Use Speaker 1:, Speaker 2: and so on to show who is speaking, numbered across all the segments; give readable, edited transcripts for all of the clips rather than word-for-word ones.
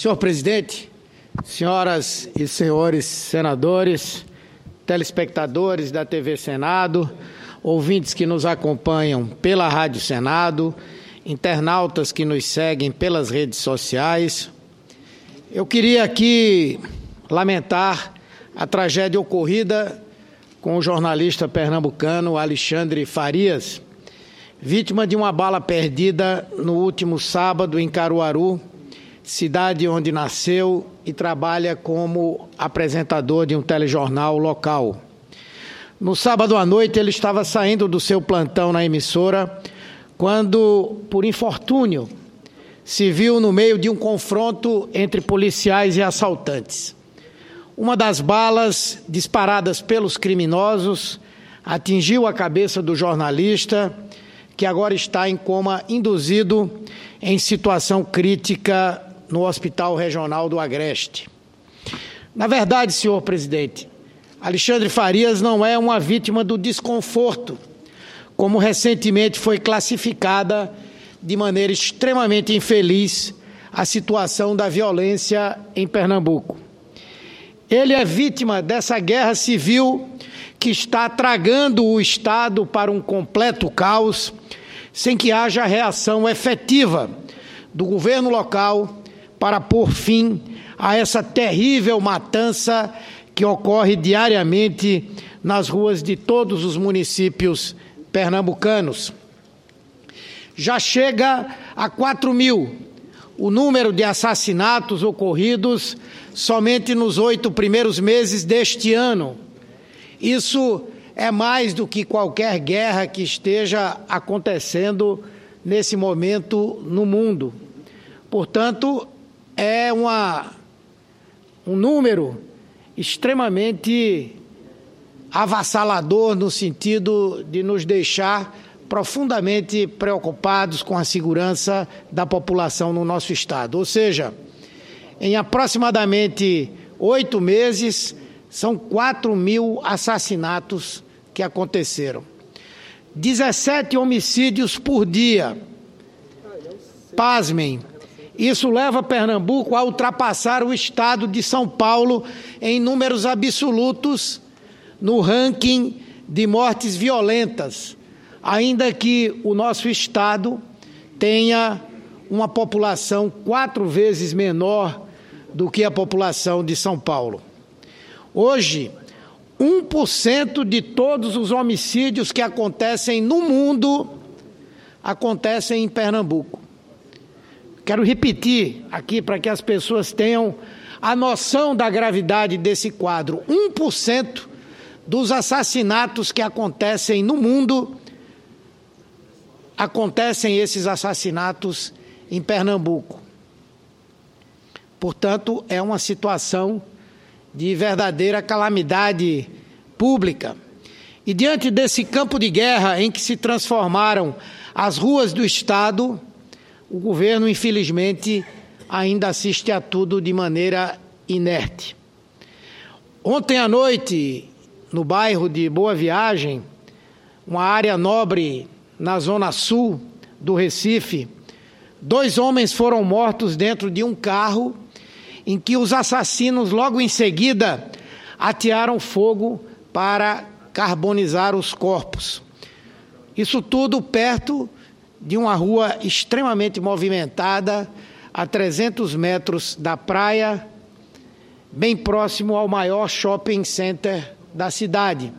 Speaker 1: Senhor presidente, senhoras e senhores senadores, telespectadores da TV Senado, ouvintes que nos acompanham pela Rádio Senado, internautas que nos seguem pelas redes sociais, eu queria aqui lamentar a tragédia ocorrida com o jornalista pernambucano Alexandre Farias, vítima de uma bala perdida no último sábado em Caruaru, cidade onde nasceu e trabalha como apresentador de um telejornal local. No sábado à noite, ele estava saindo do seu plantão na emissora quando, por infortúnio, se viu no meio de um confronto entre policiais e assaltantes. Uma das balas, disparadas pelos criminosos, atingiu a cabeça do jornalista, que agora está em coma induzido em situação crítica no Hospital Regional do Agreste. Na verdade, senhor presidente, Alexandre Farias não é uma vítima do desconforto, como recentemente foi classificada de maneira extremamente infeliz a situação da violência em Pernambuco. Ele é vítima dessa guerra civil que está tragando o Estado para um completo caos, sem que haja reação efetiva do governo local para pôr fim a essa terrível matança que ocorre diariamente nas ruas de todos os municípios pernambucanos. Já chega a 4.000 o número de assassinatos ocorridos somente nos 8 primeiros meses deste ano. Isso é mais do que qualquer guerra que esteja acontecendo nesse momento no mundo. Portanto, é um número extremamente avassalador no sentido de nos deixar profundamente preocupados com a segurança da população no nosso estado. Ou seja, em aproximadamente 8 meses, são 4.000 assassinatos que aconteceram. 17 homicídios por dia. Pasmem, isso leva Pernambuco a ultrapassar o estado de São Paulo em números absolutos no ranking de mortes violentas, ainda que o nosso estado tenha uma população 4 vezes menor do que a população de São Paulo. Hoje, 1% de todos os homicídios que acontecem no mundo acontecem em Pernambuco. Quero repetir aqui para que as pessoas tenham a noção da gravidade desse quadro. 1% dos assassinatos que acontecem no mundo acontecem esses assassinatos em Pernambuco. Portanto, é uma situação de verdadeira calamidade pública. E diante desse campo de guerra em que se transformaram as ruas do Estado, o governo, infelizmente, ainda assiste a tudo de maneira inerte. Ontem à noite, no bairro de Boa Viagem, uma área nobre na zona sul do Recife, 2 homens foram mortos dentro de um carro em que os assassinos, logo em seguida, atearam fogo para carbonizar os corpos. Isso tudo perto de uma rua extremamente movimentada, a 300 metros da praia, bem próximo ao maior shopping center da cidade.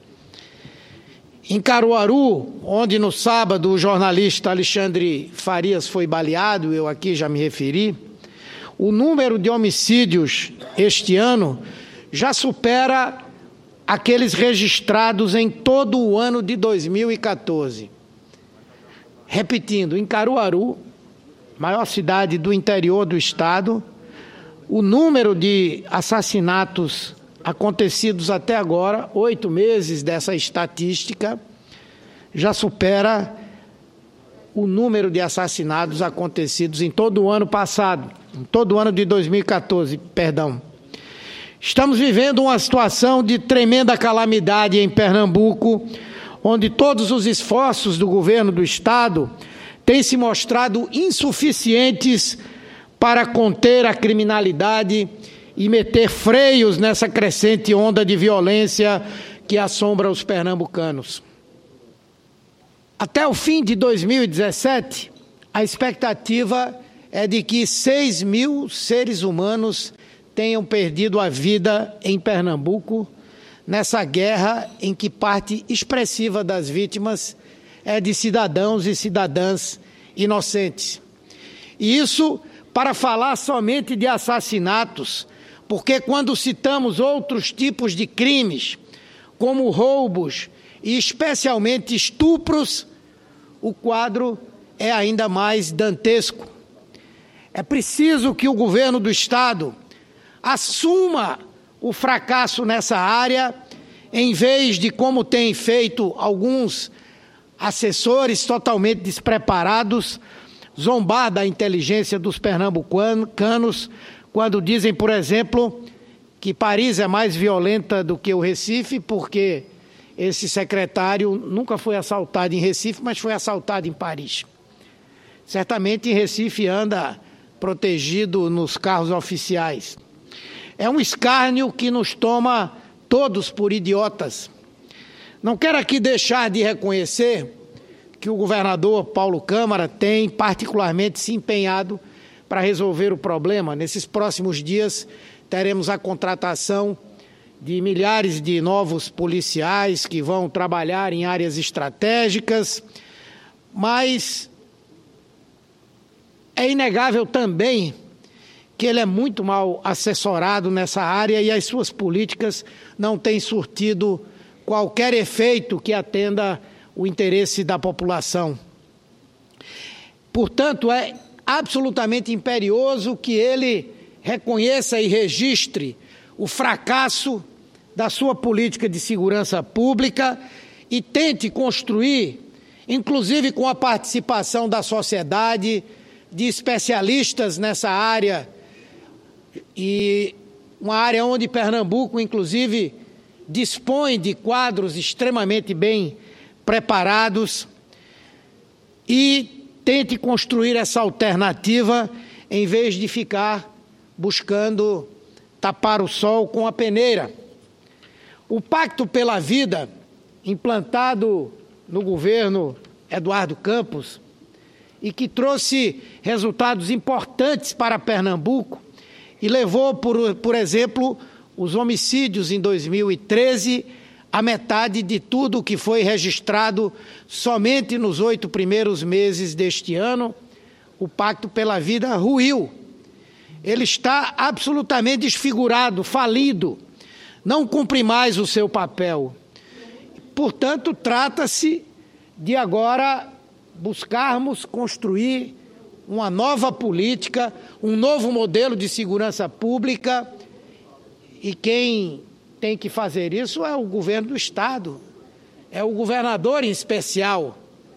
Speaker 1: Em Caruaru, onde no sábado o jornalista Alexandre Farias foi baleado, eu aqui já me referi, o número de homicídios este ano já supera aqueles registrados em todo o ano de 2014. Repetindo, em Caruaru, maior cidade do interior do estado, o número de assassinatos acontecidos até agora, 8 meses dessa estatística, já supera o número de assassinatos acontecidos em todo o ano passado, em todo o ano de 2014, perdão. Estamos vivendo uma situação de tremenda calamidade em Pernambuco, onde todos os esforços do governo do estado têm se mostrado insuficientes para conter a criminalidade e meter freios nessa crescente onda de violência que assombra os pernambucanos. Até o fim de 2017, a expectativa é de que 6 mil seres humanos tenham perdido a vida em Pernambuco, nessa guerra em que parte expressiva das vítimas é de cidadãos e cidadãs inocentes. E isso para falar somente de assassinatos, porque quando citamos outros tipos de crimes, como roubos e especialmente estupros, o quadro é ainda mais dantesco. É preciso que o governo do Estado assuma o fracasso nessa área, em vez de, como tem feito alguns assessores totalmente despreparados, zombar da inteligência dos pernambucanos, quando dizem, por exemplo, que Paris é mais violenta do que o Recife, porque esse secretário nunca foi assaltado em Recife, mas foi assaltado em Paris. Certamente em Recife anda protegido nos carros oficiais. É um escárnio que nos toma todos por idiotas. Não quero aqui deixar de reconhecer que o governador Paulo Câmara tem particularmente se empenhado para resolver o problema. Nesses próximos dias teremos a contratação de milhares de novos policiais que vão trabalhar em áreas estratégicas, mas é inegável também que ele é muito mal assessorado nessa área e as suas políticas não têm surtido qualquer efeito que atenda o interesse da população. Portanto, é absolutamente imperioso que ele reconheça e registre o fracasso da sua política de segurança pública e tente construir, inclusive com a participação da sociedade, de especialistas nessa área, e uma área onde Pernambuco, inclusive, dispõe de quadros extremamente bem preparados, e tente construir essa alternativa em vez de ficar buscando tapar o sol com a peneira. O Pacto pela Vida, implantado no governo Eduardo Campos, e que trouxe resultados importantes para Pernambuco, e levou, por exemplo, os homicídios em 2013 a metade de tudo o que foi registrado somente nos 8 primeiros meses deste ano. O Pacto pela Vida ruiu. Ele está absolutamente desfigurado, falido, não cumpre mais o seu papel. Portanto, trata-se de agora buscarmos construir uma nova política, um novo modelo de segurança pública, e quem tem que fazer isso é o governo do Estado, é o governador em especial.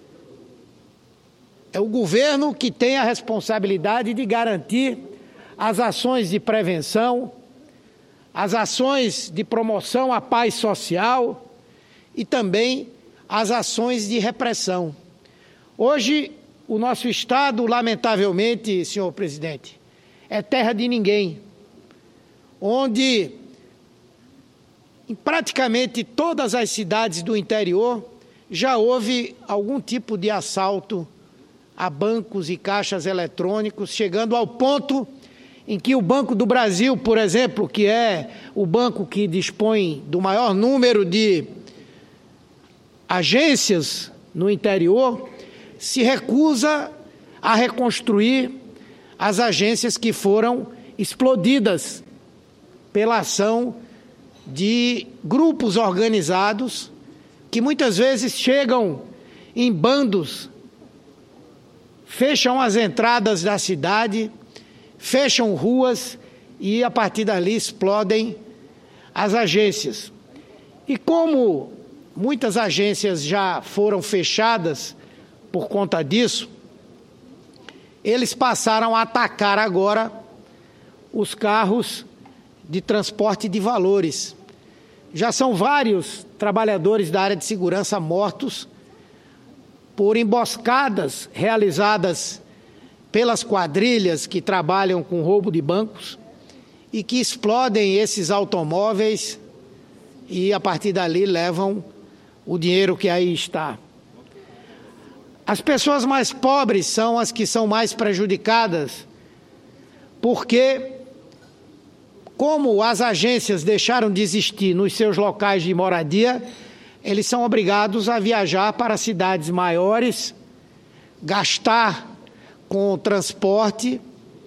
Speaker 1: É o governo que tem a responsabilidade de garantir as ações de prevenção, as ações de promoção à paz social e também as ações de repressão. Hoje, o nosso Estado, lamentavelmente, senhor presidente, é terra de ninguém, onde em praticamente todas as cidades do interior já houve algum tipo de assalto a bancos e caixas eletrônicos, chegando ao ponto em que o Banco do Brasil, por exemplo, que é o banco que dispõe do maior número de agências no interior, se recusa a reconstruir as agências que foram explodidas pela ação de grupos organizados que muitas vezes chegam em bandos, fecham as entradas da cidade, fecham ruas e a partir dali explodem as agências. E como muitas agências já foram fechadas por conta disso, eles passaram a atacar agora os carros de transporte de valores. Já são vários trabalhadores da área de segurança mortos por emboscadas realizadas pelas quadrilhas que trabalham com roubo de bancos e que explodem esses automóveis e, a partir dali, levam o dinheiro que aí está. As pessoas mais pobres são as que são mais prejudicadas, porque, como as agências deixaram de existir nos seus locais de moradia, eles são obrigados a viajar para cidades maiores, gastar com transporte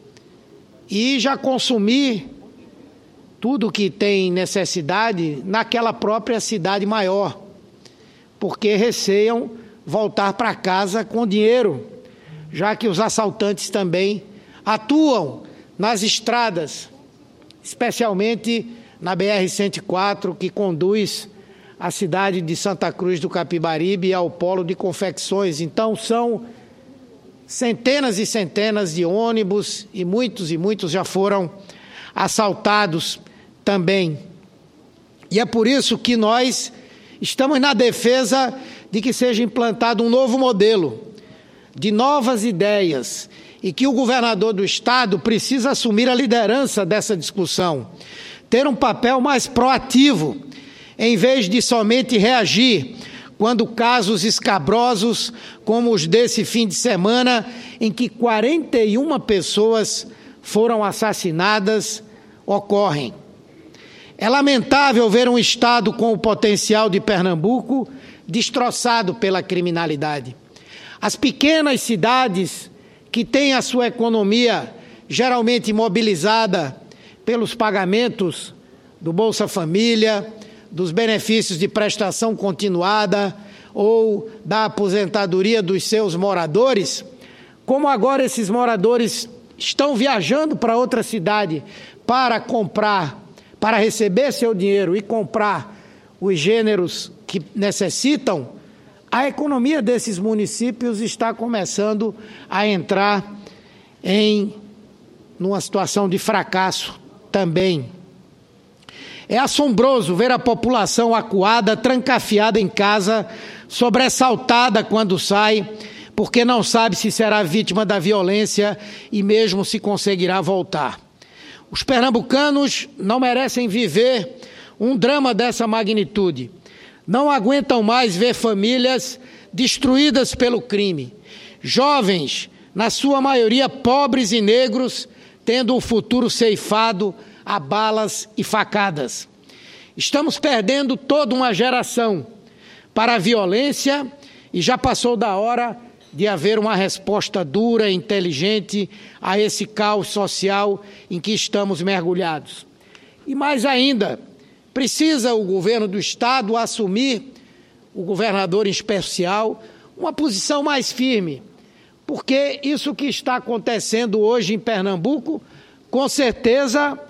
Speaker 1: e já consumir tudo que tem necessidade naquela própria cidade maior, porque receiam voltar para casa com dinheiro, já que os assaltantes também atuam nas estradas, especialmente na BR-104, que conduz à cidade de Santa Cruz do Capibaribe e ao polo de confecções. Então, são centenas e centenas de ônibus e muitos já foram assaltados também. E é por isso que nós estamos na defesa de que seja implantado um novo modelo, de novas ideias, e que o governador do estado precisa assumir a liderança dessa discussão, ter um papel mais proativo, em vez de somente reagir quando casos escabrosos, como os desse fim de semana, em que 41 pessoas foram assassinadas, ocorrem. É lamentável ver um estado com o potencial de Pernambuco destroçado pela criminalidade. As pequenas cidades que têm a sua economia geralmente mobilizada pelos pagamentos do Bolsa Família, dos benefícios de prestação continuada ou da aposentadoria dos seus moradores, como agora esses moradores estão viajando para outra cidade para comprar, para receber seu dinheiro e comprar os gêneros que necessitam, a economia desses municípios está começando a entrar numa situação de fracasso também. É assombroso ver a população acuada, trancafiada em casa, sobressaltada quando sai, porque não sabe se será vítima da violência e mesmo se conseguirá voltar. Os pernambucanos não merecem viver um drama dessa magnitude. Não aguentam mais ver famílias destruídas pelo crime. Jovens, na sua maioria pobres e negros, tendo o futuro ceifado a balas e facadas. Estamos perdendo toda uma geração para a violência e já passou da hora de haver uma resposta dura e inteligente a esse caos social em que estamos mergulhados. E mais ainda, precisa o governo do estado assumir, o governador em especial, uma posição mais firme, porque isso que está acontecendo hoje em Pernambuco, com certeza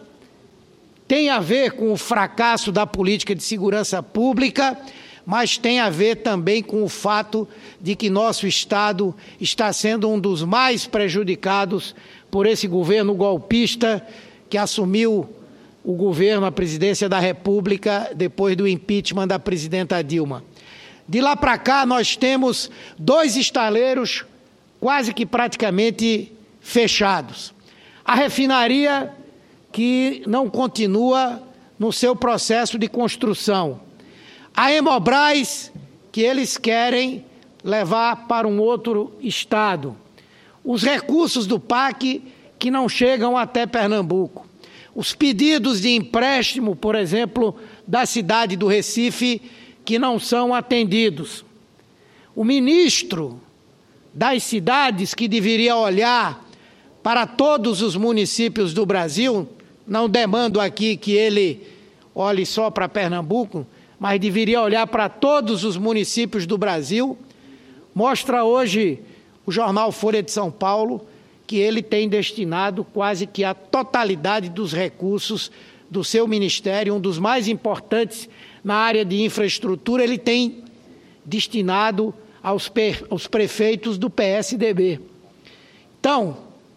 Speaker 1: tem a ver com o fracasso da política de segurança pública, mas tem a ver também com o fato de que nosso estado está sendo um dos mais prejudicados por esse governo golpista que assumiu o governo, a presidência da República, depois do impeachment da presidenta Dilma. De lá para cá, nós temos 2 estaleiros quase que praticamente fechados. A refinaria que não continua no seu processo de construção. A Hemobras, que eles querem levar para um outro estado. Os recursos do PAC que não chegam até Pernambuco. Os pedidos de empréstimo, por exemplo, da cidade do Recife, que não são atendidos. O ministro das cidades, que deveria olhar para todos os municípios do Brasil, não demando aqui que ele olhe só para Pernambuco, mas deveria olhar para todos os municípios do Brasil, mostra hoje o jornal Folha de São Paulo que ele tem destinado quase que a totalidade dos recursos do seu ministério, um dos mais importantes na área de infraestrutura, ele tem destinado aos prefeitos do PSDB. Então,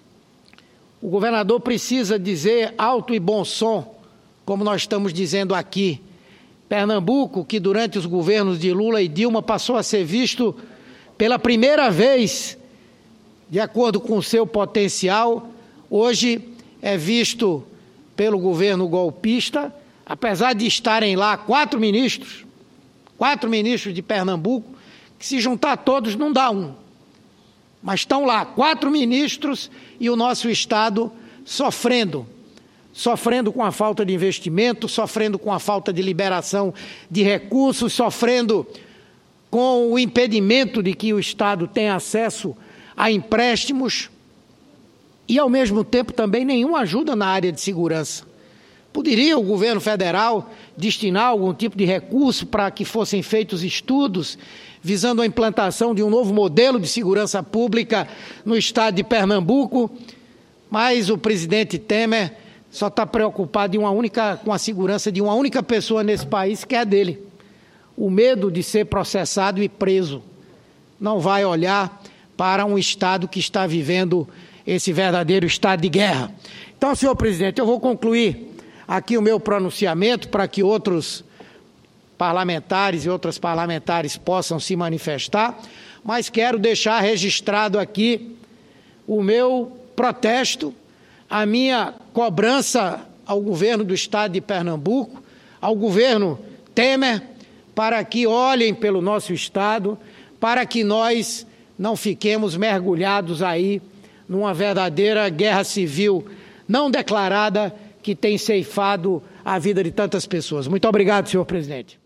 Speaker 1: o governador precisa dizer alto e bom som, como nós estamos dizendo aqui. Pernambuco, que durante os governos de Lula e Dilma passou a ser visto pela primeira vez de acordo com o seu potencial, hoje é visto pelo governo golpista, apesar de estarem lá 4 ministros de Pernambuco, que se juntar todos não dá um. Mas estão lá 4 ministros e o nosso Estado sofrendo com a falta de investimento, sofrendo com a falta de liberação de recursos, sofrendo com o impedimento de que o Estado tenha acesso a empréstimos e, ao mesmo tempo, também nenhuma ajuda na área de segurança. Poderia o governo federal destinar algum tipo de recurso para que fossem feitos estudos visando a implantação de um novo modelo de segurança pública no estado de Pernambuco, mas o presidente Temer só está preocupado com a segurança de uma única pessoa nesse país, que é a dele. O medo de ser processado e preso. Não vai olhar para um Estado que está vivendo esse verdadeiro estado de guerra. Então, senhor presidente, eu vou concluir aqui o meu pronunciamento para que outros parlamentares e outras parlamentares possam se manifestar, mas quero deixar registrado aqui o meu protesto, a minha cobrança ao governo do estado de Pernambuco, ao governo Temer, para que olhem pelo nosso estado, para que nós não fiquemos mergulhados aí numa verdadeira guerra civil não declarada que tem ceifado a vida de tantas pessoas. Muito obrigado, senhor presidente.